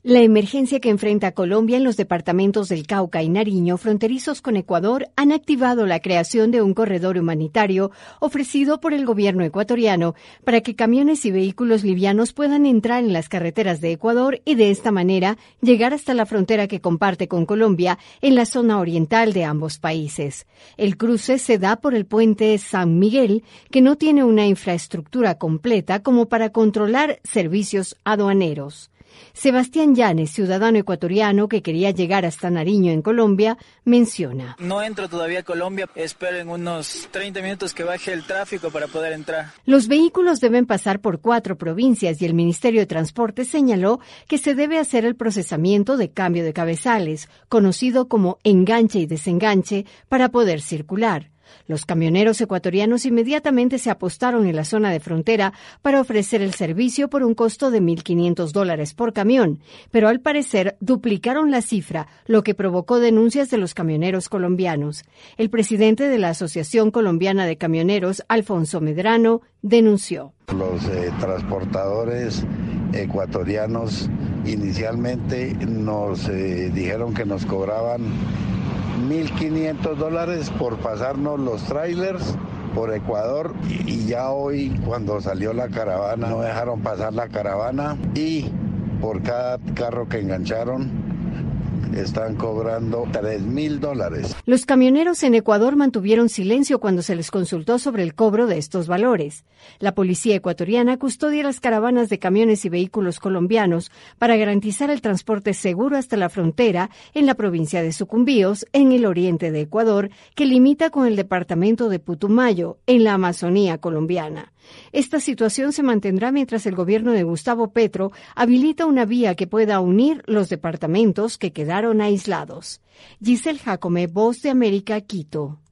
La emergencia que enfrenta Colombia en los departamentos del Cauca y Nariño, fronterizos con Ecuador, han activado la creación de un corredor humanitario ofrecido por el gobierno ecuatoriano para que camiones y vehículos livianos puedan entrar en las carreteras de Ecuador y de esta manera llegar hasta la frontera que comparte con Colombia en la zona oriental de ambos países. El cruce se da por el puente San Miguel, que no tiene una infraestructura completa como para controlar servicios aduaneros. Sebastián Llanes, ciudadano ecuatoriano que quería llegar hasta Nariño en Colombia, menciona: No entro todavía a Colombia, espero en unos 30 minutos que baje el tráfico para poder entrar. Los vehículos deben pasar por 4 provincias y el Ministerio de Transporte señaló que se debe hacer el procesamiento de cambio de cabezales, conocido como enganche y desenganche, para poder circular. Los camioneros ecuatorianos inmediatamente se apostaron en la zona de frontera para ofrecer el servicio por un costo de $1,500 por camión, pero al parecer duplicaron la cifra, lo que provocó denuncias de los camioneros colombianos. El presidente de la Asociación Colombiana de Camioneros, Alfonso Medrano, denunció: Los transportadores ecuatorianos inicialmente nos dijeron que nos cobraban $1,500 por pasarnos los trailers por Ecuador, y ya hoy, cuando salió la caravana, no dejaron pasar la caravana y por cada carro que engancharon están cobrando $3,000. Los camioneros en Ecuador mantuvieron silencio cuando se les consultó sobre el cobro de estos valores. La policía ecuatoriana custodia las caravanas de camiones y vehículos colombianos para garantizar el transporte seguro hasta la frontera en la provincia de Sucumbíos, en el oriente de Ecuador, que limita con el departamento de Putumayo, en la Amazonía colombiana. Esta situación se mantendrá mientras el gobierno de Gustavo Petro habilita una vía que pueda unir los departamentos que quedaron aislados. Giselle Jacome, Voz de América, Quito.